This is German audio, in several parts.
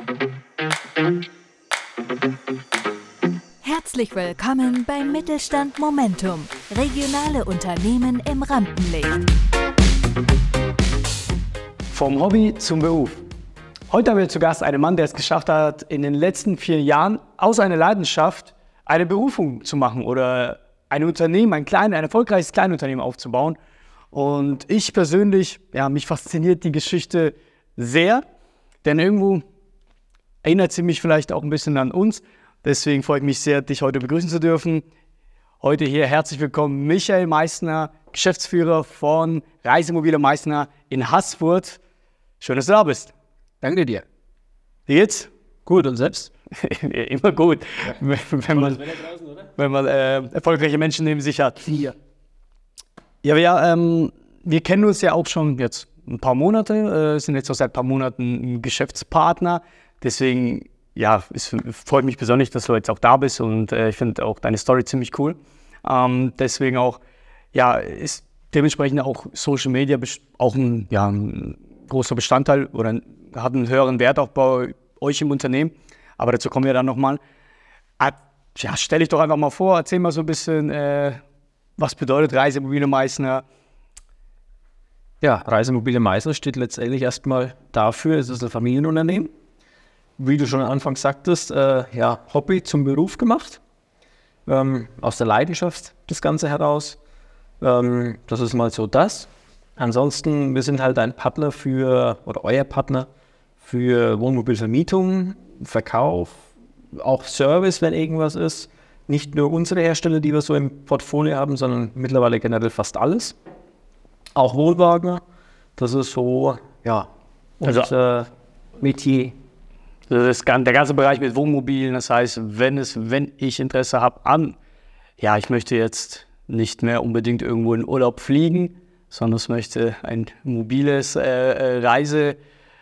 Herzlich willkommen beim Mittelstand Momentum. Regionale Unternehmen im Rampenlicht. Vom Hobby zum Beruf. Heute haben wir zu Gast einen Mann, der es geschafft hat, in den letzten 4 Jahren aus einer Leidenschaft eine Berufung zu machen oder ein Unternehmen, ein erfolgreiches Kleinunternehmen aufzubauen. Und ich persönlich, mich fasziniert die Geschichte sehr, denn irgendwo erinnert sie mich vielleicht auch ein bisschen an uns. Deswegen freue ich mich sehr, dich heute begrüßen zu dürfen. Heute hier herzlich willkommen Michael Meissner, Geschäftsführer von Reisemobile Meissner in Haßfurt. Schön, dass du da bist. Danke dir. Wie geht's? Gut, und selbst? Immer gut, ja. wenn man erfolgreiche Menschen neben sich hat. Ja. Wir kennen uns ja auch schon jetzt ein paar Monate, sind jetzt auch seit ein paar Monaten ein Geschäftspartner. Deswegen, es freut mich besonders, dass du jetzt auch da bist und ich finde auch deine Story ziemlich cool. Deswegen auch, ist dementsprechend auch Social Media auch ein großer Bestandteil oder hat einen höheren Wert auch bei euch im Unternehmen. Aber dazu kommen wir dann nochmal. Stell dich doch einfach mal vor, erzähl mal so ein bisschen, was bedeutet Reisemobile Meissner? Ja, Reisemobile Meissner steht letztendlich erstmal dafür, es ist ein Familienunternehmen. Wie du schon anfangs sagtest, Hobby zum Beruf gemacht. Aus der Leidenschaft das Ganze heraus. Das ist mal so das. Ansonsten, wir sind halt ein Partner euer Partner für Wohnmobilvermietung, Verkauf, auch Service, wenn irgendwas ist. Nicht nur unsere Hersteller, die wir so im Portfolio haben, sondern mittlerweile generell fast alles. Auch Wohnwagen, das ist so, unser Metier. Das ist der ganze Bereich mit Wohnmobilen, das heißt, wenn ich Interesse habe ich möchte jetzt nicht mehr unbedingt irgendwo in Urlaub fliegen, sondern ich möchte ein mobiles Reisegut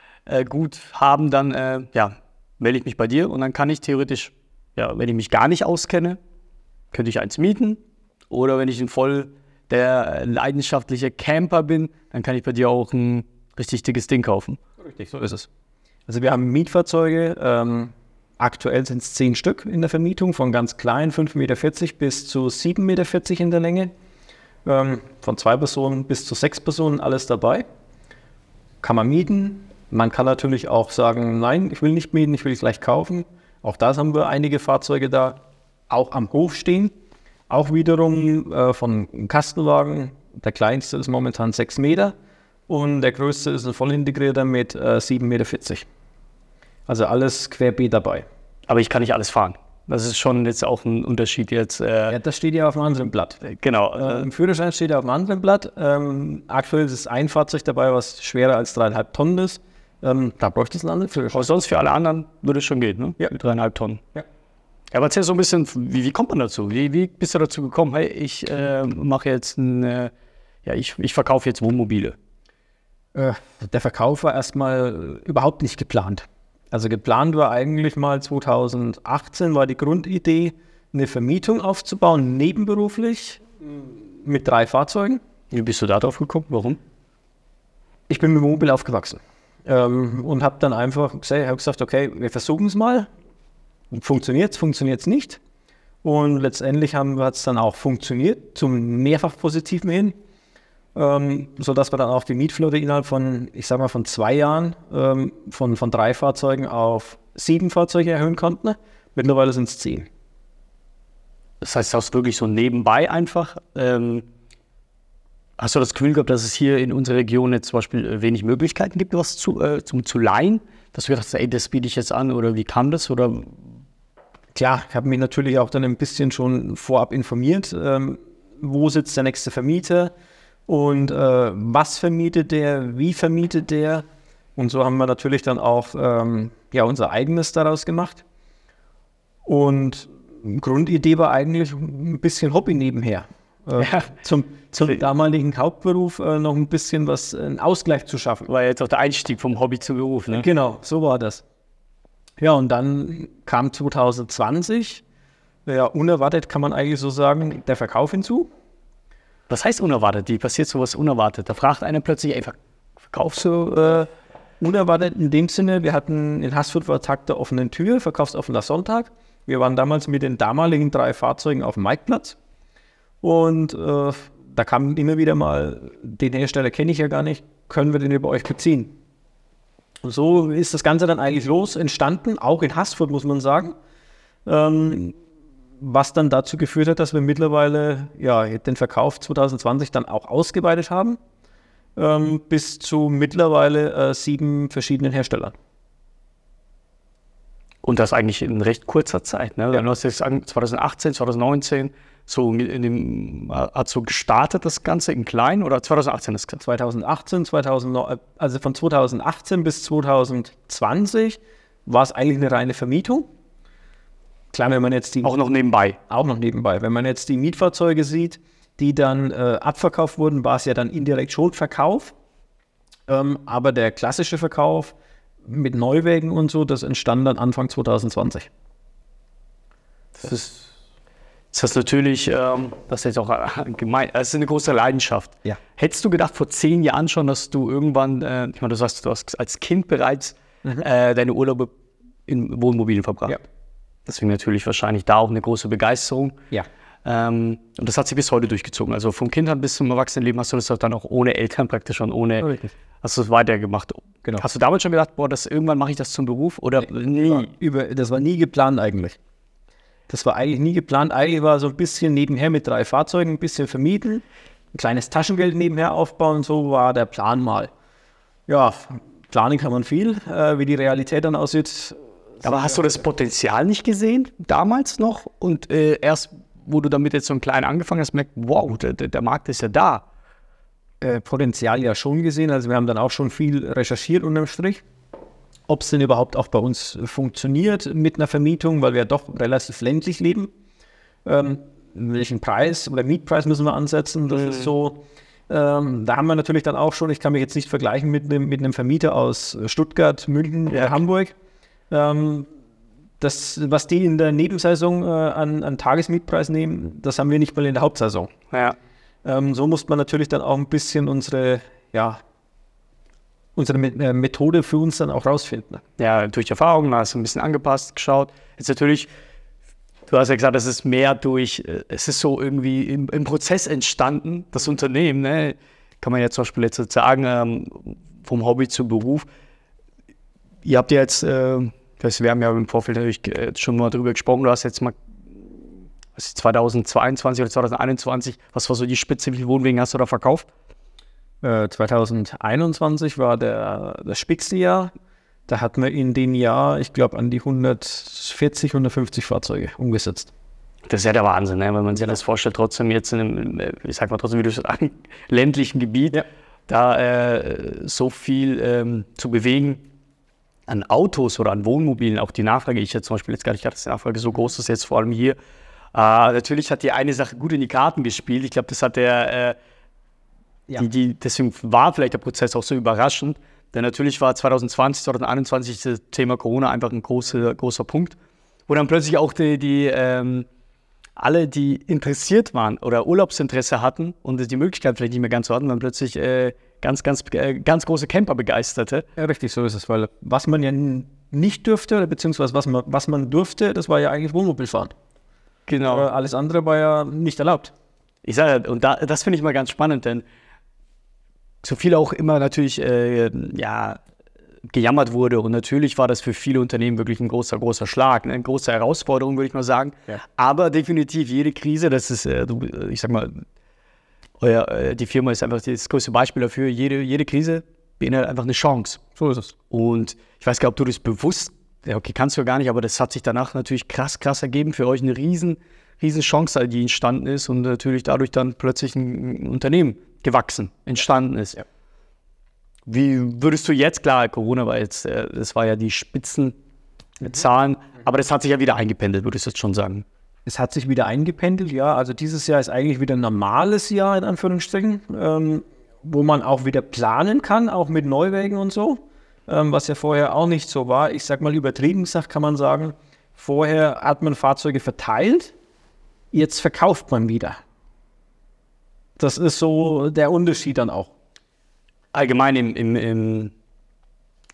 haben, dann melde ich mich bei dir und dann kann ich theoretisch, wenn ich mich gar nicht auskenne, könnte ich eins mieten oder wenn ich voll der leidenschaftliche Camper bin, dann kann ich bei dir auch ein richtig dickes Ding kaufen. Richtig, so ist es. Also wir haben Mietfahrzeuge, aktuell sind es 10 Stück in der Vermietung, von ganz klein, 5,40 Meter bis zu 7,40 Meter in der Länge. Von 2 Personen bis zu 6 Personen, alles dabei. Kann man mieten. Man kann natürlich auch sagen, nein, ich will nicht mieten, ich will es gleich kaufen. Auch da haben wir einige Fahrzeuge da auch am Hof stehen. Auch wiederum von einem Kastenwagen. Der kleinste ist momentan 6 Meter und der größte ist ein vollintegrierter mit 7,40 Meter. Also alles querbeet dabei. Aber ich kann nicht alles fahren. Das ist schon jetzt auch ein Unterschied jetzt. Das steht ja auf einem anderen Blatt. Genau. Im Führerschein steht ja auf einem anderen Blatt. Aktuell ist ein Fahrzeug dabei, was schwerer als 3,5 Tonnen ist. Da bräuchte es einen anderen Führerschein. Aber sonst für alle anderen würde es schon gehen, ne? Ja. Mit 3,5 Tonnen. Ja. Aber erzähl so ein bisschen, wie kommt man dazu? Wie bist du dazu gekommen? Hey, ich mache jetzt ich verkaufe jetzt Wohnmobile. Der Verkauf war erstmal überhaupt nicht geplant. Also geplant war eigentlich mal 2018, war die Grundidee, eine Vermietung aufzubauen, nebenberuflich, mit 3 Fahrzeugen. Wie bist du da drauf gekommen? Warum? Ich bin mit Wohnmobil aufgewachsen und habe dann einfach gesagt, okay, wir versuchen es mal. Funktioniert es nicht. Und letztendlich hat es dann auch funktioniert, zum mehrfach Positiven hin. Sodass wir dann auch die Mietflotte innerhalb von 2 Jahren von 3 Fahrzeugen auf 7 Fahrzeuge erhöhen konnten. Mittlerweile sind es 10. Das heißt, hast du wirklich so nebenbei einfach, hast du das Gefühl gehabt, dass es hier in unserer Region jetzt zum Beispiel wenig Möglichkeiten gibt, was zu leihen? Dass du gedacht hast, das biete ich jetzt an oder wie kam das? Oder? Klar, ich habe mich natürlich auch dann ein bisschen schon vorab informiert, wo sitzt der nächste Vermieter und was vermietet der, wie vermietet der. Und so haben wir natürlich dann auch unser eigenes daraus gemacht. Und Grundidee war eigentlich ein bisschen Hobby nebenher. Zum damaligen Hauptberuf noch ein bisschen einen Ausgleich zu schaffen. War jetzt auch der Einstieg vom Hobby zum Beruf, ne? Genau, so war das. Ja, und dann kam 2020, unerwartet kann man eigentlich so sagen, der Verkauf hinzu. Was heißt unerwartet? Wie passiert sowas unerwartet? Da fragt einer plötzlich, verkaufst du unerwartet in dem Sinne, wir hatten in Haßfurt war Tag der offenen Tür, verkaufsoffener Sonntag. Wir waren damals mit den damaligen 3 Fahrzeugen auf dem Marktplatz und da kam immer wieder mal, den Hersteller kenne ich ja gar nicht, können wir den über euch beziehen? Und so ist das Ganze dann eigentlich entstanden, auch in Haßfurt muss man sagen, was dann dazu geführt hat, dass wir mittlerweile den Verkauf 2020 dann auch ausgeweitet haben, bis zu mittlerweile 7 verschiedenen Herstellern. Und das eigentlich in recht kurzer Zeit. Ne? Ja. Du hast jetzt 2018, 2019, hat so gestartet das Ganze in klein oder 2018 das Ganze? 2018, also von 2018 bis 2020 war es eigentlich eine reine Vermietung. Klar, wenn man jetzt Auch noch nebenbei. Wenn man jetzt die Mietfahrzeuge sieht, die dann abverkauft wurden, war es ja dann indirekt schon Verkauf. Aber der klassische Verkauf mit Neuwägen und so, das entstand dann Anfang 2020. Das ist natürlich, das ist jetzt auch gemein, es ist eine große Leidenschaft. Ja. Hättest du gedacht vor 10 Jahren schon, dass du irgendwann, ich meine, du sagst, du hast als Kind bereits deine Urlaube in Wohnmobilen verbracht? Ja. Deswegen natürlich wahrscheinlich da auch eine große Begeisterung. Ja. Und das hat sich bis heute durchgezogen. Also vom Kindheit bis zum Erwachsenenleben hast du das dann auch ohne Eltern praktisch und hast du es weitergemacht. Genau. Hast du damals schon gedacht, irgendwann mache ich das zum Beruf? Oder nie? Das war nie geplant eigentlich. Das war eigentlich nie geplant. Eigentlich war so ein bisschen nebenher mit 3 Fahrzeugen, ein bisschen vermieten, ein kleines Taschengeld nebenher aufbauen. So war der Plan mal. Ja, planen kann man viel. Wie die Realität dann aussieht. Aber hast du das Potenzial nicht gesehen, damals noch? Und erst, wo du damit jetzt so ein klein angefangen hast, merkst, wow, der Markt ist ja da. Potenzial ja schon gesehen. Also wir haben dann auch schon viel recherchiert unterm Strich, ob es denn überhaupt auch bei uns funktioniert mit einer Vermietung, weil wir ja doch relativ ländlich leben. Welchen Preis oder Mietpreis müssen wir ansetzen? Das ist so. Da haben wir natürlich dann auch schon, ich kann mich jetzt nicht vergleichen mit einem Vermieter aus Stuttgart, München, Hamburg. Das, was die in der Nebensaison an Tagesmietpreis nehmen, das haben wir nicht mal in der Hauptsaison. Ja. So muss man natürlich dann auch ein bisschen unsere Methode für uns dann auch rausfinden. Ja, durch Erfahrung, hast du ein bisschen angepasst, geschaut. Jetzt natürlich, du hast ja gesagt, es ist mehr es ist so irgendwie im Prozess entstanden, das Unternehmen, ne? Kann man ja zum Beispiel jetzt sagen, vom Hobby zum Beruf. Ihr habt ja jetzt, wir haben ja im Vorfeld natürlich schon mal drüber gesprochen, du hast jetzt mal 2022 oder 2021, was war so die Spitze, wie viele Wohnwagen hast du da verkauft? 2021 war das Spitzenjahr. Da hatten wir in dem Jahr, ich glaube, an die 140, 150 Fahrzeuge umgesetzt. Das ist ja der Wahnsinn, ne? Wenn man sich das vorstellt, trotzdem jetzt in einem, wie du sagst, ländlichen Gebiet, da so viel zu bewegen an Autos oder an Wohnmobilen, auch die Nachfrage, ich jetzt zum Beispiel jetzt gar nicht gedacht, dass die Nachfrage so groß ist, jetzt vor allem hier. Natürlich hat die eine Sache gut in die Karten gespielt. Ich glaube, das hat deswegen war vielleicht der Prozess auch so überraschend, denn natürlich war 2020, 2021 das Thema Corona einfach ein großer Punkt, wo dann plötzlich auch alle, die interessiert waren oder Urlaubsinteresse hatten und die Möglichkeit vielleicht nicht mehr ganz so hatten, dann plötzlich ganz große Camper begeisterte. Ja, richtig, so ist es, weil was man ja nicht dürfte, oder beziehungsweise was man durfte, das war ja eigentlich Wohnmobilfahren. Genau. Aber alles andere war ja nicht erlaubt. Ich sage, und das finde ich mal ganz spannend, denn so viel auch immer natürlich gejammert wurde und natürlich war das für viele Unternehmen wirklich ein großer Schlag, eine große Herausforderung, würde ich mal sagen. Ja. Aber definitiv jede Krise, das ist, ich sag mal, die Firma ist einfach das größte Beispiel dafür, jede Krise beinhaltet einfach eine Chance. So ist es. Und ich weiß gar nicht, ob du das bewusst, okay, kannst du ja gar nicht, aber das hat sich danach natürlich krass ergeben, für euch eine riesen Chance, die entstanden ist und natürlich dadurch dann plötzlich ein Unternehmen entstanden ist. Ja. Wie würdest du jetzt, klar, Corona war jetzt, das war ja die Spitzenzahlen, aber das hat sich ja wieder eingependelt, würdest du jetzt schon sagen? Es hat sich wieder eingependelt, ja. Also dieses Jahr ist eigentlich wieder ein normales Jahr, in Anführungsstrichen, wo man auch wieder planen kann, auch mit Neuwägen und so, was ja vorher auch nicht so war. Ich sag mal, übertrieben gesagt kann man sagen, vorher hat man Fahrzeuge verteilt, jetzt verkauft man wieder. Das ist so der Unterschied dann auch. Allgemein im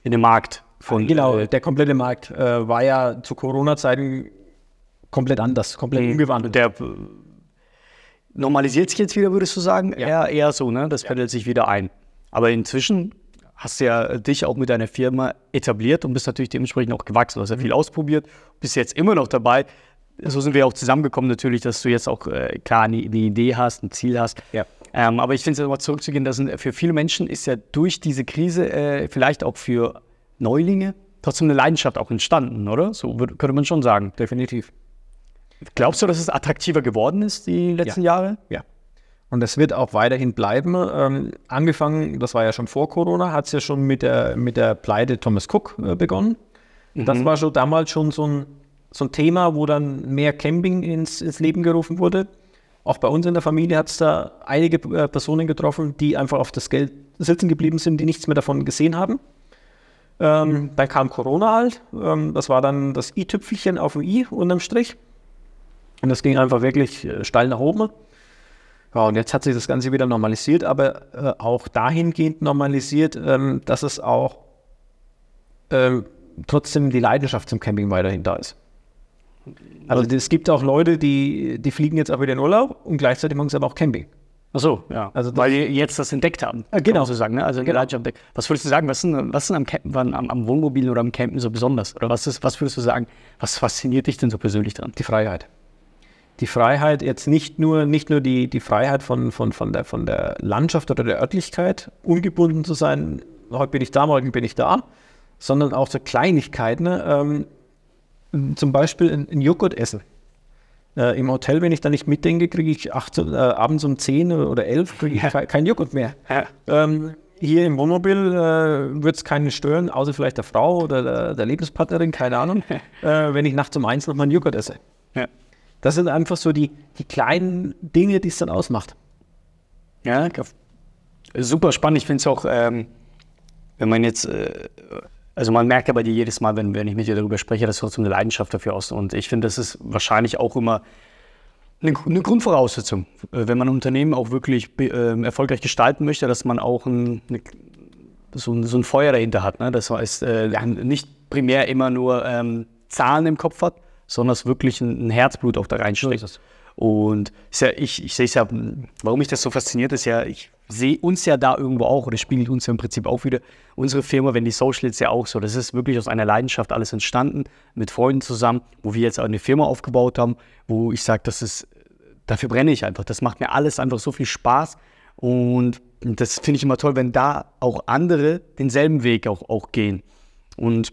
in dem Markt. Genau, der komplette Markt war ja zu Corona-Zeiten komplett anders, komplett umgewandelt. Der normalisiert sich jetzt wieder, würdest du sagen? Ja. Eher so, ne? Das pendelt sich wieder ein. Aber inzwischen hast du ja dich auch mit deiner Firma etabliert und bist natürlich dementsprechend auch gewachsen. Du hast ja viel ausprobiert, bist jetzt immer noch dabei. So sind wir auch zusammengekommen natürlich, dass du jetzt auch klar eine Idee hast, ein Ziel hast. Ja. Aber ich finde es nochmal zurückzugehen, dass für viele Menschen ist ja durch diese Krise vielleicht auch für Neulinge trotzdem eine Leidenschaft auch entstanden, oder? So könnte man schon sagen. Definitiv. Glaubst du, dass es attraktiver geworden ist die letzten Jahre? Ja. Und das wird auch weiterhin bleiben. Angefangen, das war ja schon vor Corona, hat es ja schon mit der Pleite Thomas Cook begonnen. Das war schon damals schon so ein Thema, wo dann mehr Camping ins Leben gerufen wurde. Auch bei uns in der Familie hat es da einige Personen getroffen, die einfach auf das Geld sitzen geblieben sind, die nichts mehr davon gesehen haben. Dann kam Corona halt. Das war dann das i-Tüpfelchen auf dem i unterm Strich. Und das ging einfach wirklich steil nach oben. Ja, und jetzt hat sich das Ganze wieder normalisiert, aber auch dahingehend normalisiert, dass es auch trotzdem die Leidenschaft zum Camping weiterhin da ist. Also es gibt auch Leute, die fliegen jetzt auch wieder in Urlaub und gleichzeitig machen sie aber auch Camping. Ach so, ja. Also weil die jetzt das entdeckt haben. Genau. So sagen, ne? Also genau. Was würdest du sagen, was ist am Campen, am Wohnmobil oder am Campen so besonders? Oder was würdest du sagen, was fasziniert dich denn so persönlich dran? Die Freiheit. Die Freiheit, jetzt nicht nur die Freiheit von der Landschaft oder der Örtlichkeit, ungebunden zu sein, heute bin ich da, morgen bin ich da, sondern auch so Kleinigkeiten, ne? Zum Beispiel ein Joghurt essen. Im Hotel, wenn ich da nicht mitdenke, kriege ich abends um 10 oder 11 kriege ich kein Joghurt mehr. Ja. Hier im Wohnmobil wird es keinen stören, außer vielleicht der Frau oder der Lebenspartnerin, keine Ahnung, wenn ich nachts um 1 noch mal einen Joghurt esse. Ja. Das sind einfach so die kleinen Dinge, die es dann ausmacht. Ja, super spannend. Ich finde es auch, wenn man jetzt, also man merkt ja bei dir jedes Mal, wenn ich mit dir darüber spreche, dass du trotzdem eine Leidenschaft dafür hast. Und ich finde, das ist wahrscheinlich auch immer eine Grundvoraussetzung, wenn man ein Unternehmen auch wirklich erfolgreich gestalten möchte, dass man auch so ein Feuer dahinter hat. Ne? Das heißt, nicht primär immer nur Zahlen im Kopf hat, sondern es wirklich ein Herzblut auch da reinsteckt. So und ich sehe es ja, warum mich das so fasziniert, ist ja, ich sehe uns ja da irgendwo auch, oder spiegelt uns ja im Prinzip auch wieder. Unsere Firma, wenn die Socials ja auch so, das ist wirklich aus einer Leidenschaft alles entstanden, mit Freunden zusammen, wo wir jetzt auch eine Firma aufgebaut haben, wo ich sage, dafür brenne ich einfach. Das macht mir alles einfach so viel Spaß und das finde ich immer toll, wenn da auch andere denselben Weg auch gehen. Und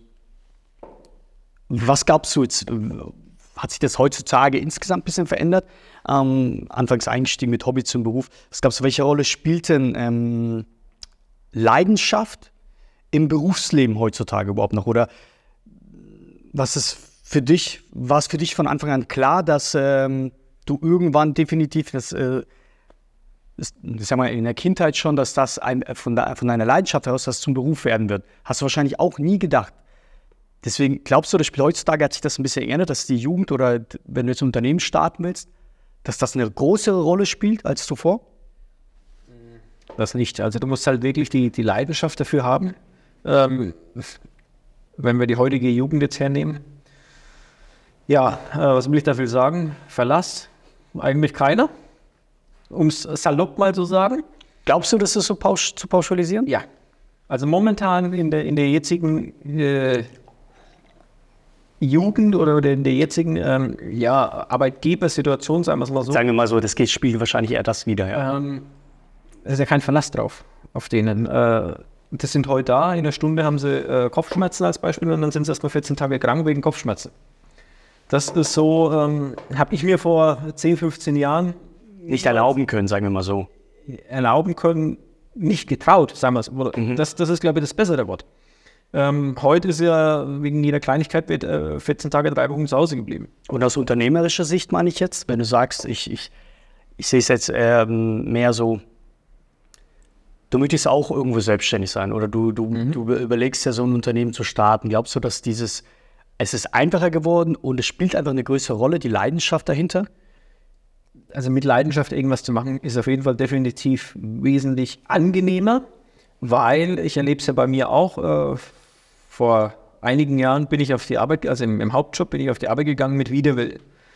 was glaubst du jetzt, hat sich das heutzutage insgesamt ein bisschen verändert? Anfangs eingestiegen mit Hobby zum Beruf. Was glaubst du, welche Rolle spielt denn Leidenschaft im Berufsleben heutzutage überhaupt noch? Oder war es für dich von Anfang an klar, dass du irgendwann definitiv das ja mal in der Kindheit schon, dass das von deiner Leidenschaft heraus das zum Beruf werden wird? Hast du wahrscheinlich auch nie gedacht. Deswegen glaubst du, heutzutage hat sich das ein bisschen geändert, dass die Jugend oder wenn du jetzt ein Unternehmen starten willst, dass das eine größere Rolle spielt als zuvor? Das nicht. Also du musst halt wirklich die Leidenschaft dafür haben. Wenn wir die heutige Jugend jetzt hernehmen. Ja, was will ich dafür sagen? Verlass eigentlich keiner, um es salopp mal zu sagen. Glaubst du, das ist so zu pauschalisieren? Ja. Also momentan in der jetzigen Jugend oder in der jetzigen Arbeitgebersituation, sagen wir es mal so. Sagen wir mal so, das spiegelt wahrscheinlich eher das wieder. Ja. Es ist ja kein Verlass drauf auf denen. Das sind heute da, in einer Stunde haben sie Kopfschmerzen als Beispiel und dann sind sie erst mal 14 Tage krank wegen Kopfschmerzen. Das ist so, habe ich mir vor 10, 15 Jahren nicht erlauben können, sagen wir mal so. Erlauben können, nicht getraut, sagen wir es. Das ist, glaube ich, das bessere Wort. Heute ist ja wegen jeder Kleinigkeit 14 Tage, 3 Wochen zu Hause geblieben. Und aus unternehmerischer Sicht meine ich jetzt, wenn du sagst, ich sehe es jetzt mehr so, du möchtest auch irgendwo selbstständig sein oder du überlegst ja so ein Unternehmen zu starten. Glaubst du, dass es ist einfacher geworden und es spielt einfach eine größere Rolle, die Leidenschaft dahinter? Also mit Leidenschaft irgendwas zu machen, ist auf jeden Fall definitiv wesentlich angenehmer, weil ich erlebe es ja bei mir auch, vor einigen Jahren bin ich auf die Arbeit, also im Hauptjob bin ich auf die Arbeit gegangen mit Widerwillen.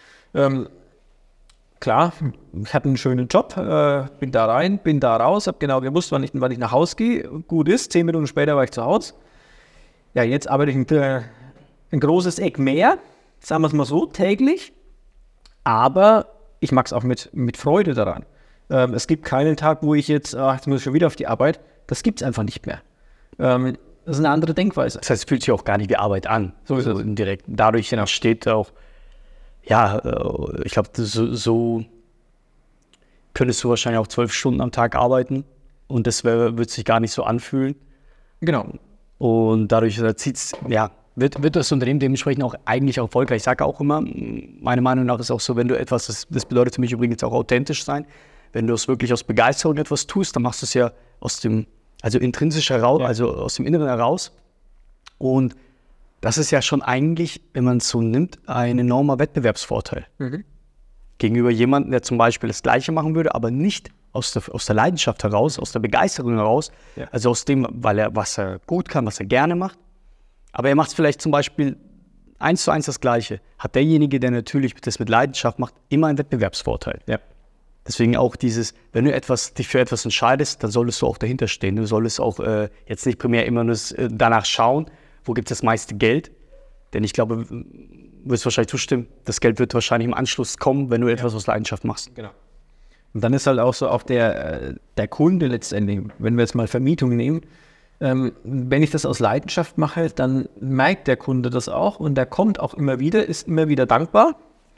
Klar, ich hatte einen schönen Job, bin da rein, bin da raus, habe genau gewusst, wann ich nach Hause gehe. Gut ist, 10 Minuten später war ich zu Hause. Ja, jetzt arbeite ich ein großes Eck mehr, sagen wir es mal so, täglich. Aber ich mag es auch mit Freude daran. Es gibt keinen Tag, wo ich jetzt muss ich schon wieder auf die Arbeit. Das gibt es einfach nicht mehr. Das ist eine andere Denkweise. Das heißt, es fühlt sich auch gar nicht wie Arbeit an. So ist es. Indirekt. Dadurch entsteht auch, ja, ich glaube, so könntest du wahrscheinlich auch 12 Stunden am Tag arbeiten und das wird sich gar nicht so anfühlen. Genau. Und dadurch wird das Unternehmen dementsprechend auch eigentlich erfolgreich. Ich sage auch immer, meiner Meinung nach ist auch so, wenn du etwas, das bedeutet für mich übrigens auch authentisch sein, wenn du es wirklich aus Begeisterung etwas tust, dann machst du es ja intrinsisch heraus, also aus dem Inneren heraus. Und das ist ja schon eigentlich, wenn man es so nimmt, ein enormer Wettbewerbsvorteil. Gegenüber jemandem, der zum Beispiel das Gleiche machen würde, aber nicht aus der Leidenschaft heraus, aus der Begeisterung heraus, also aus dem, was er gut kann, was er gerne macht. Aber er macht es vielleicht zum Beispiel 1:1 das Gleiche. Hat derjenige, der natürlich das mit Leidenschaft macht, immer einen Wettbewerbsvorteil. Ja. Deswegen auch wenn du dich für etwas entscheidest, dann solltest du auch dahinter stehen. Du solltest auch jetzt nicht primär immer nur danach schauen, wo gibt es das meiste Geld. Denn ich glaube, du wirst wahrscheinlich zustimmen, das Geld wird wahrscheinlich im Anschluss kommen, wenn du etwas aus Leidenschaft machst. Genau. Und dann ist halt auch so, auch der Kunde letztendlich, wenn wir jetzt mal Vermietung nehmen, wenn ich das aus Leidenschaft mache, dann merkt der Kunde das auch und der kommt auch immer wieder, ist immer wieder dankbar.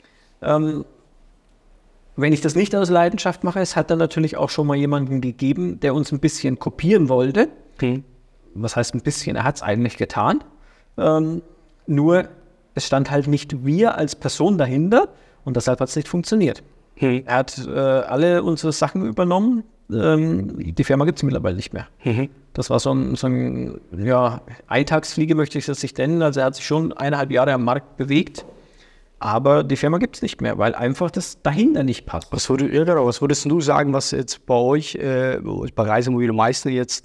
Wenn ich das nicht aus Leidenschaft mache, es hat dann natürlich auch schon mal jemanden gegeben, der uns ein bisschen kopieren wollte. Was heißt ein bisschen? Er hat es eigentlich getan. Nur es stand halt nicht wir als Person dahinter und deshalb hat es nicht funktioniert. Er hat alle unsere Sachen übernommen. Die Firma gibt es mittlerweile nicht mehr. Das war so ein Eintagsfliege, möchte ich das nicht nennen. Also er hat sich schon 1,5 Jahre am Markt bewegt. Aber die Firma gibt es nicht mehr, weil einfach das dahinter nicht passt. Was würdest du sagen, was jetzt bei euch, bei Reisemobil Meister jetzt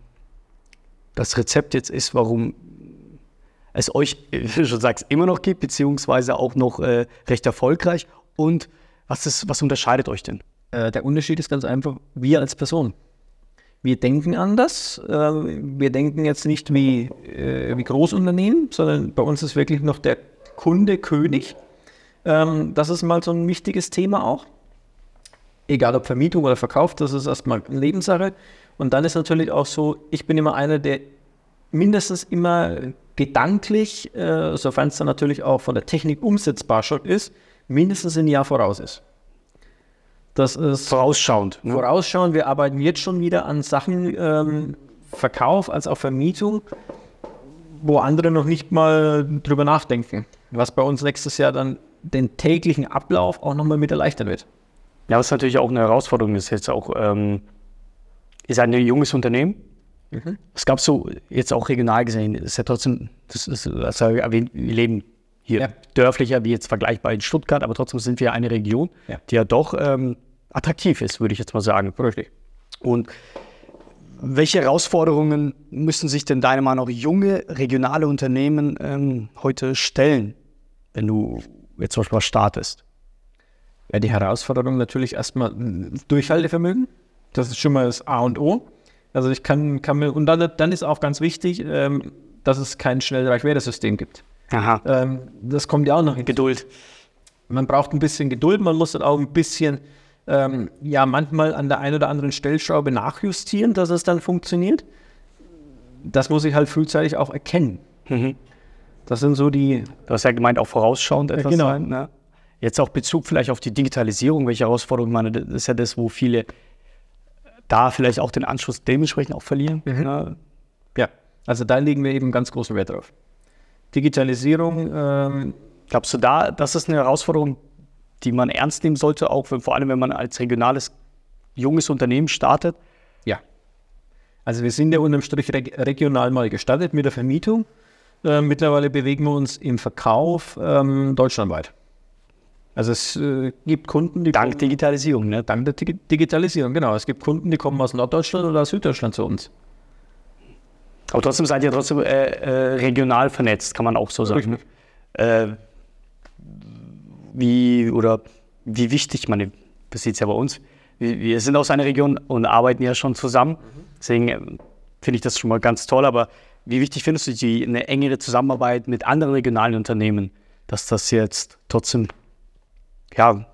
das Rezept jetzt ist, warum es euch, wie du schon sagst, immer noch gibt, beziehungsweise auch noch recht erfolgreich? Und was unterscheidet euch denn? Der Unterschied ist ganz einfach, wir als Person. Wir denken anders. Wir denken jetzt nicht wie Großunternehmen, sondern bei uns ist wirklich noch der Kunde König. Das ist mal so ein wichtiges Thema auch. Egal ob Vermietung oder Verkauf, das ist erstmal eine Lebenssache. Und dann ist natürlich auch so, ich bin immer einer, der mindestens immer gedanklich, sofern es dann natürlich auch von der Technik umsetzbar schon ist, mindestens ein Jahr voraus ist. Das ist vorausschauend. Ne? Vorausschauend. Wir arbeiten jetzt schon wieder an Sachen, Verkauf als auch Vermietung, wo andere noch nicht mal drüber nachdenken. Was bei uns nächstes Jahr dann den täglichen Ablauf auch nochmal mit erleichtern wird. Ja, was natürlich auch eine Herausforderung ist, jetzt auch, ist ein junges Unternehmen. Es gab so, jetzt auch regional gesehen, ist ja trotzdem, das ist erwähnt, wir leben hier dörflicher wie jetzt vergleichbar in Stuttgart, aber trotzdem sind wir eine Region, die ja doch attraktiv ist, würde ich jetzt mal sagen. Richtig. Und welche Herausforderungen müssen sich denn deiner Meinung nach junge regionale Unternehmen heute stellen, wenn du jetzt zum Beispiel startest? Ja, die Herausforderung natürlich erstmal Durchhaltevermögen. Das ist schon mal das A und O. Also ich kann mir, und dann ist auch ganz wichtig, dass es kein Schnellreich-Werte-System gibt. Aha. Das kommt ja auch noch in Geduld. Man braucht ein bisschen Geduld, man muss dann auch ein bisschen manchmal an der einen oder anderen Stellschraube nachjustieren, dass es dann funktioniert. Das muss ich halt frühzeitig auch erkennen. Das sind so du hast ja gemeint, auch vorausschauend etwas sein. Ne? Jetzt auch Bezug vielleicht auf die Digitalisierung, welche Herausforderungen, ich meine, das ist ja das, wo viele da vielleicht auch den Anschluss dementsprechend auch verlieren. Ne? Ja, also da legen wir eben ganz großen Wert drauf. Digitalisierung. Glaubst du das ist eine Herausforderung, die man ernst nehmen sollte, auch vor allem, wenn man als regionales, junges Unternehmen startet? Ja. Also wir sind ja unterm Strich regional mal gestartet mit der Vermietung. Mittlerweile bewegen wir uns im Verkauf deutschlandweit. Also es gibt Kunden, die dank Digitalisierung, ne? Dank der Digitalisierung, genau. Es gibt Kunden, die kommen aus Norddeutschland oder aus Süddeutschland zu uns. Aber trotzdem seid ihr trotzdem regional vernetzt, kann man auch so sagen. Wie wichtig, das sieht es ja bei uns, wir sind aus einer Region und arbeiten ja schon zusammen, deswegen finde ich das schon mal ganz toll, aber wie wichtig findest du eine engere Zusammenarbeit mit anderen regionalen Unternehmen, dass das jetzt trotzdem, ja,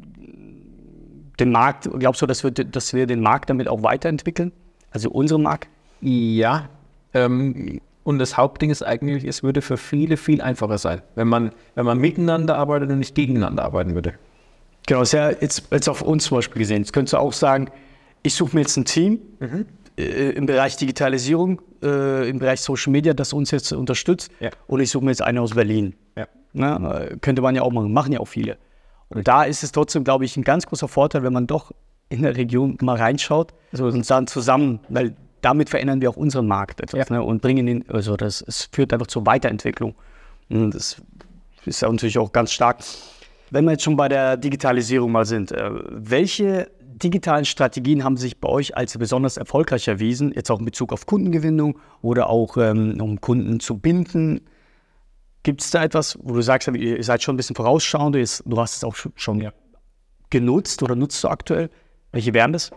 den Markt, glaubst du, dass wir den Markt damit auch weiterentwickeln? Also unseren Markt? Ja, und das Hauptding ist eigentlich, es würde für viele viel einfacher sein, wenn man miteinander arbeitet und nicht gegeneinander arbeiten würde. Genau, das ist ja jetzt auf uns zum Beispiel gesehen. Jetzt könntest du auch sagen, ich suche mir jetzt ein Team im Bereich Digitalisierung, im Bereich Social Media, das uns jetzt unterstützt. Ja. Und ich suche mir jetzt einen aus Berlin. Ja. Na, könnte man ja auch machen ja auch viele. Und da ist es trotzdem, glaube ich, ein ganz großer Vorteil, wenn man doch in der Region mal reinschaut und dann zusammen, weil damit verändern wir auch unseren Markt etwas, ne, und bringen ihn, es führt einfach zur Weiterentwicklung. Und das ist ja natürlich auch ganz stark. Wenn wir jetzt schon bei der Digitalisierung mal sind, welche digitalen Strategien haben sich bei euch als besonders erfolgreich erwiesen, jetzt auch in Bezug auf Kundengewinnung oder auch um Kunden zu binden? Gibt es da etwas, wo du sagst, ihr seid schon ein bisschen vorausschauend, du hast es auch schon genutzt oder nutzt du aktuell? Welche wären das?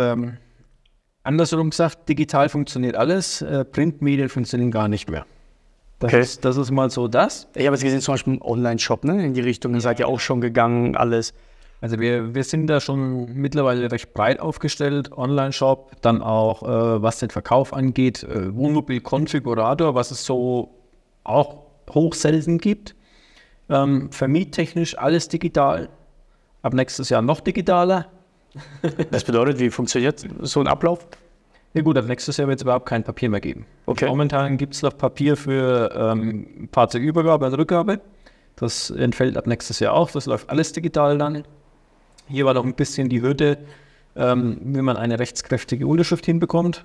Andersrum gesagt, digital funktioniert alles, Printmedien funktionieren gar nicht mehr. Das ist mal so das. Ich habe jetzt gesehen, zum Beispiel im Online-Shop, ne? In die Richtung seid ihr auch schon gegangen, alles. Also wir sind da schon mittlerweile recht breit aufgestellt, Online-Shop, dann auch, was den Verkauf angeht, Wohnmobil-Konfigurator, was es so auch hoch selten gibt. Vermiettechnisch alles digital, ab nächstes Jahr noch digitaler. Das bedeutet, wie funktioniert so ein Ablauf? Ja gut, ab nächstes Jahr wird es überhaupt kein Papier mehr geben. Okay. Momentan gibt es noch Papier für Fahrzeugübergabe und Rückgabe. Das entfällt ab nächstes Jahr auch. Das läuft alles digital dann. Hier war noch ein bisschen die Hürde, wie man eine rechtskräftige Unterschrift hinbekommt.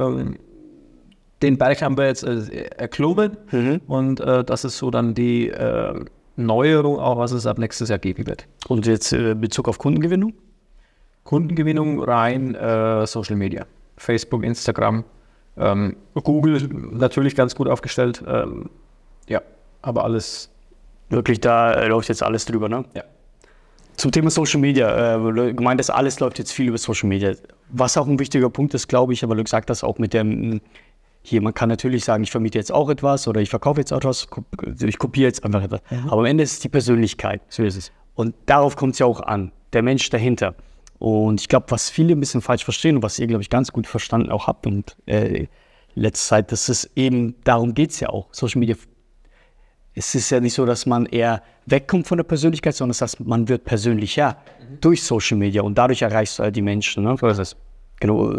Den Berg haben wir jetzt erklommen. Und das ist so dann die Neuerung, auch was es ab nächstes Jahr geben wird. Und jetzt Bezug auf Kundengewinnung? Kundengewinnung rein Social Media. Facebook, Instagram, Google natürlich ganz gut aufgestellt. Ja, aber alles. Wirklich, da läuft jetzt alles drüber, ne? Ja. Zum Thema Social Media, gemeint, das alles läuft jetzt viel über Social Media. Was auch ein wichtiger Punkt ist, glaube ich, aber du gesagt hast auch mit dem, hier, man kann natürlich sagen, ich vermiete jetzt auch etwas oder ich verkaufe jetzt etwas, ich kopiere jetzt einfach etwas. Aber am Ende ist es die Persönlichkeit. So ist es. Und darauf kommt es ja auch an, der Mensch dahinter. Und ich glaube, was viele ein bisschen falsch verstehen und was ihr, glaube ich, ganz gut verstanden auch habt und letzte Zeit, dass es eben, darum geht es ja auch. Social Media, es ist ja nicht so, dass man eher wegkommt von der Persönlichkeit, sondern das heißt, man wird persönlicher durch Social Media und dadurch erreichst du halt die Menschen. Ne? So ist es. Genau.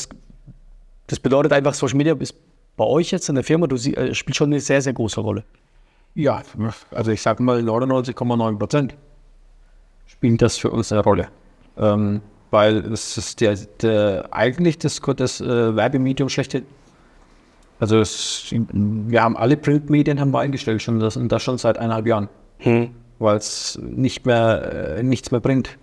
Das bedeutet einfach, Social Media ist bei euch jetzt in der Firma, spielt schon eine sehr, sehr große Rolle. Ja, also ich sage mal 99,9% spielen das für uns eine Rolle. Weil es ist eigentlich das Werbemedium schlechthin. Also wir haben alle Printmedien haben wir eingestellt schon, das schon seit 1,5 Jahren. Weil es nichts mehr bringt.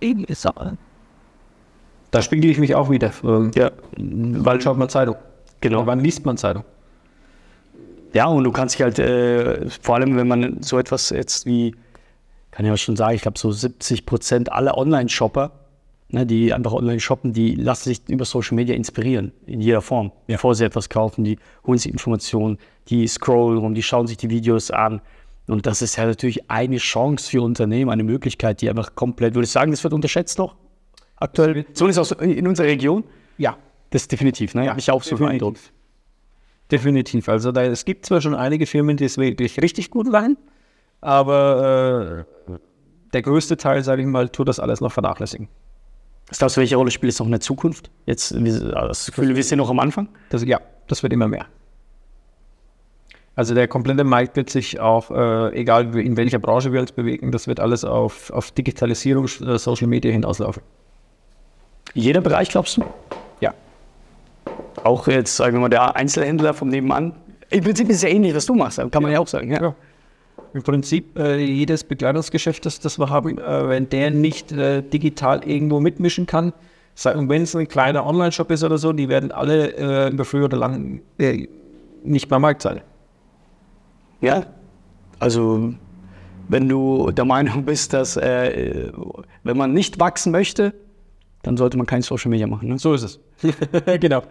Da spiegel ich mich auch wieder. Wann schaut man Zeitung? Genau. Wann liest man Zeitung? Ja, und du kannst dich halt, vor allem wenn man so etwas jetzt wie, kann ich ja schon sagen, ich glaube so 70% aller Online-Shopper, ne, die einfach online shoppen, die lassen sich über Social Media inspirieren, in jeder Form. Ja. Bevor sie etwas kaufen, die holen sich Informationen, die scrollen rum, die schauen sich die Videos an. Und das ist ja natürlich eine Chance für Unternehmen, eine Möglichkeit, die einfach komplett, würde ich sagen, das wird unterschätzt noch aktuell, zumindest in unserer Region. Ja. Das ist definitiv, ne? Ja, habe ich auch so den Eindruck. Definitiv. Also es gibt zwar schon einige Firmen, die es wirklich richtig gut machen, aber der größte Teil, sage ich mal, tut das alles noch vernachlässigen. Was glaubst du, welche Rolle spielt es noch in der Zukunft? Jetzt, das Gefühl, wir sind noch am Anfang? Das wird immer mehr. Also der komplette Markt wird sich auch, egal in welcher Branche wir uns bewegen, das wird alles auf Digitalisierung, Social Media hinauslaufen. Jeder Bereich, glaubst du? Ja. Auch jetzt, sagen wir mal, der Einzelhändler vom Nebenan. Im Prinzip ist es ja ähnlich, was du machst, kann man ja auch sagen. Ja. Im Prinzip jedes Bekleidungsgeschäft, das wir haben, wenn der nicht digital irgendwo mitmischen kann, wenn es ein kleiner Online-Shop ist oder so, die werden alle über früher oder lang nicht mehr Markt sein. Ja, also wenn du der Meinung bist, dass wenn man nicht wachsen möchte, dann sollte man kein Social Media machen. Ne? So ist es. Genau.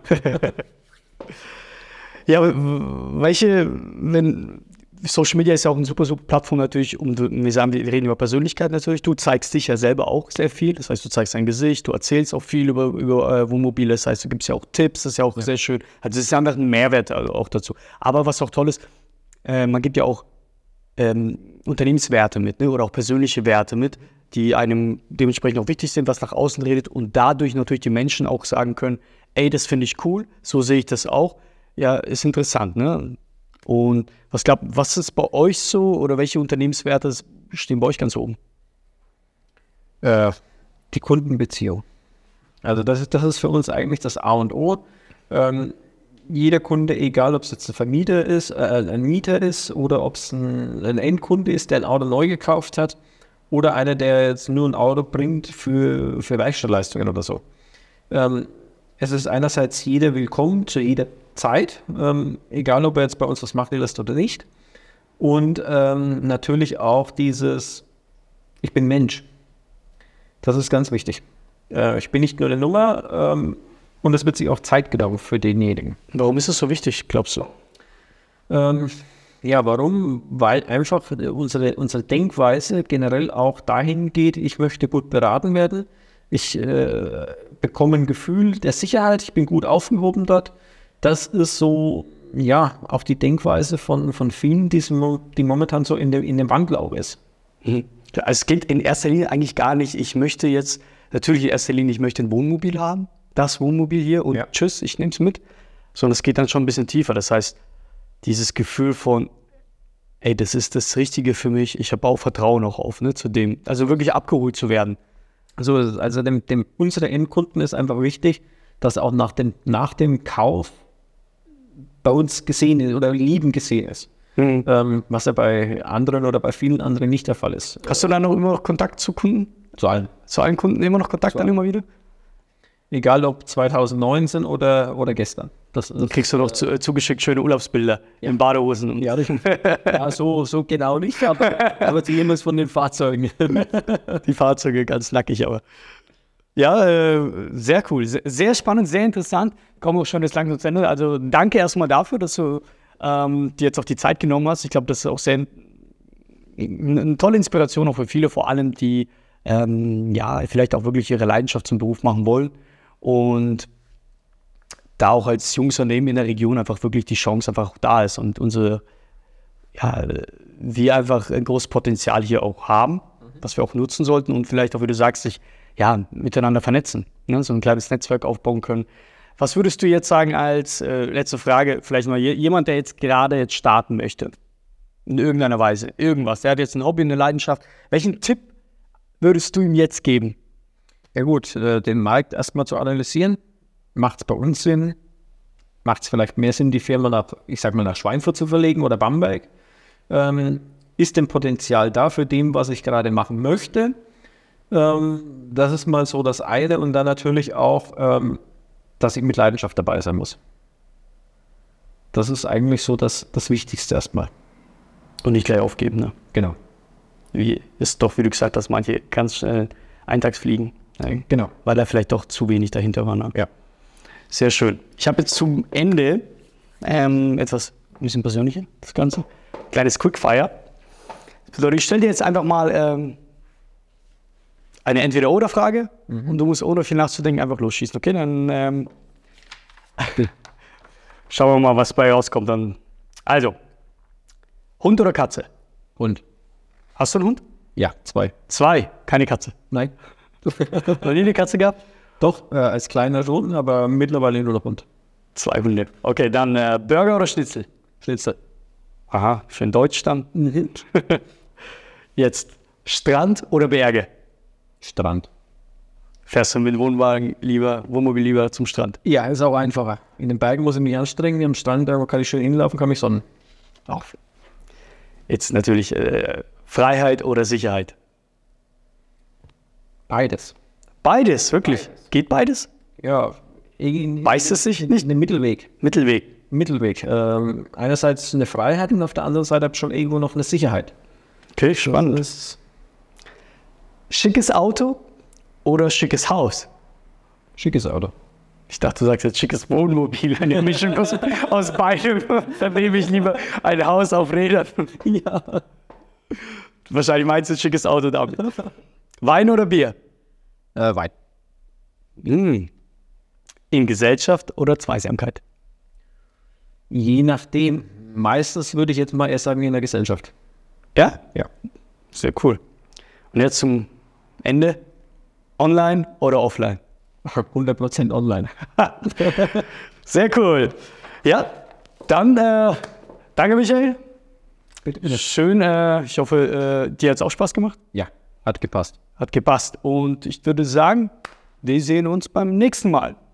Ja, Social Media ist ja auch eine super Plattform natürlich, wir reden über Persönlichkeit natürlich, du zeigst dich ja selber auch sehr viel, das heißt, du zeigst dein Gesicht, du erzählst auch viel über Wohnmobile, das heißt, du gibst ja auch Tipps, das ist ja auch sehr schön, also das ist ja einfach ein Mehrwert auch dazu. Aber was auch toll ist, man gibt ja auch Unternehmenswerte mit, ne? Oder auch persönliche Werte mit, die einem dementsprechend auch wichtig sind, was nach außen redet und dadurch natürlich die Menschen auch sagen können, ey, das finde ich cool, so sehe ich das auch, ja, ist interessant, ne? Und was ist bei euch so oder welche Unternehmenswerte stehen bei euch ganz oben? Die Kundenbeziehung. Also das ist für uns eigentlich das A und O. Jeder Kunde, egal ob es jetzt ein Vermieter ist, ein Mieter ist oder ob es ein Endkunde ist, der ein Auto neu gekauft hat oder einer, der jetzt nur ein Auto bringt für Werkstattleistungen oder so. Es ist einerseits jeder willkommen zu jeder Zeit, egal ob er jetzt bei uns was machen lässt oder nicht. Und natürlich auch dieses, ich bin Mensch. Das ist ganz wichtig. Ich bin nicht nur eine Nummer und es wird sich auch Zeit gedauern für denjenigen. Warum ist es so wichtig, glaubst du? Ja, warum? Weil einfach unsere Denkweise generell auch dahin geht, ich möchte gut beraten werden. Ich bekomme ein Gefühl der Sicherheit, ich bin gut aufgehoben dort. Das ist so, ja, auch die Denkweise von vielen, die momentan so in dem Wandel auch ist. Also es geht in erster Linie eigentlich gar nicht, ich möchte jetzt, natürlich in erster Linie, ich möchte ein Wohnmobil haben, das Wohnmobil hier und tschüss, ich nehme es mit. Sondern es geht dann schon ein bisschen tiefer. Das heißt, dieses Gefühl von, ey, das ist das Richtige für mich, ich habe auch Vertrauen auch auf, ne, zu dem, also wirklich abgeholt zu werden. Also unsere Endkunden ist einfach wichtig, dass auch nach dem Kauf bei uns gesehen ist oder lieben gesehen ist. Was ja bei anderen oder bei vielen anderen nicht der Fall ist. Hast du da noch immer noch Kontakt zu Kunden? Zu allen. Zu allen Kunden immer noch Kontakt dann immer wieder? Egal ob 2019 oder gestern. Dann kriegst du noch zugeschickt schöne Urlaubsbilder in Badehosen. Ja, so genau nicht, aber zumindest von den Fahrzeugen. Die Fahrzeuge ganz nackig, aber. Ja, sehr cool, sehr spannend, sehr interessant. Kommen wir schon jetzt langsam zu Ende. Also danke erstmal dafür, dass du dir jetzt auch die Zeit genommen hast. Ich glaube, das ist auch eine tolle Inspiration auch für viele, vor allem die vielleicht auch wirklich ihre Leidenschaft zum Beruf machen wollen. Und da auch als junges Unternehmen in der Region einfach wirklich die Chance einfach auch da ist und wir einfach ein großes Potenzial hier auch haben, was wir auch nutzen sollten und vielleicht auch, wie du sagst, sich miteinander vernetzen, ne? So ein kleines Netzwerk aufbauen können. Was würdest du jetzt sagen als letzte Frage, vielleicht mal jemand, der jetzt gerade starten möchte, in irgendeiner Weise, irgendwas, der hat jetzt ein Hobby, eine Leidenschaft, welchen Tipp würdest du ihm jetzt geben? Ja gut, den Markt erstmal zu analysieren. Macht es bei uns Sinn? Macht es vielleicht mehr Sinn, die Firma nach Schweinfurt zu verlegen oder Bamberg? Ist denn Potenzial da für dem, was ich gerade machen möchte? Das ist mal so das eine. Und dann natürlich auch, dass ich mit Leidenschaft dabei sein muss. Das ist eigentlich so das Wichtigste erstmal. Und nicht gleich aufgeben, ne? Genau. Ist doch, wie du gesagt hast, manche ganz schnell eintagsfliegen. Ne? Genau. Weil da vielleicht doch zu wenig dahinter war. Ne? Ja. Sehr schön. Ich habe jetzt zum Ende etwas ein bisschen persönlicher, das Ganze. Kleines Quickfire. Das bedeutet, ich stelle dir jetzt einfach mal eine Entweder-Oder-Frage und du musst ohne viel nachzudenken einfach losschießen. Okay, dann schauen wir mal, was bei rauskommt. Dann. Also, Hund oder Katze? Hund. Hast du einen Hund? Ja, 2. 2, keine Katze. Nein. Noch nie eine Katze gehabt? Doch, als kleiner schon, aber mittlerweile nur noch Hund. 2 Hunde. Okay, dann Burger oder Schnitzel? Schnitzel. Aha, schön deutsch dann. Jetzt Strand oder Berge? Strand. Fährst du mit dem Wohnmobil lieber zum Strand? Ja, ist auch einfacher. In den Bergen muss ich mich anstrengen, am Strand da kann ich schön hinlaufen, kann mich sonnen. Auch. Jetzt natürlich Freiheit oder Sicherheit? Beides. Beides, wirklich? Beides. Geht beides? Ja. Beißt es sich nicht? Ein Mittelweg. Mittelweg. Mittelweg. Einerseits eine Freiheit und auf der anderen Seite schon irgendwo noch eine Sicherheit. Okay, spannend. Schickes Auto oder schickes Haus? Schickes Auto. Ich dachte, du sagst jetzt schickes Wohnmobil, eine Mischung aus beidem. Dann nehme ich lieber ein Haus auf Rädern. Ja. Wahrscheinlich meinst du schickes Auto damit. Wein oder Bier? Wein. In Gesellschaft oder Zweisamkeit? Je nachdem. Meistens würde ich jetzt mal eher sagen in der Gesellschaft. Ja? Ja. Sehr cool. Und jetzt zum Ende. Online oder offline? 100% online. Sehr cool. Ja, dann danke Michael. Bitte. Schön, ich hoffe, dir hat es auch Spaß gemacht. Ja, hat gepasst. Hat gepasst. Und ich würde sagen, wir sehen uns beim nächsten Mal.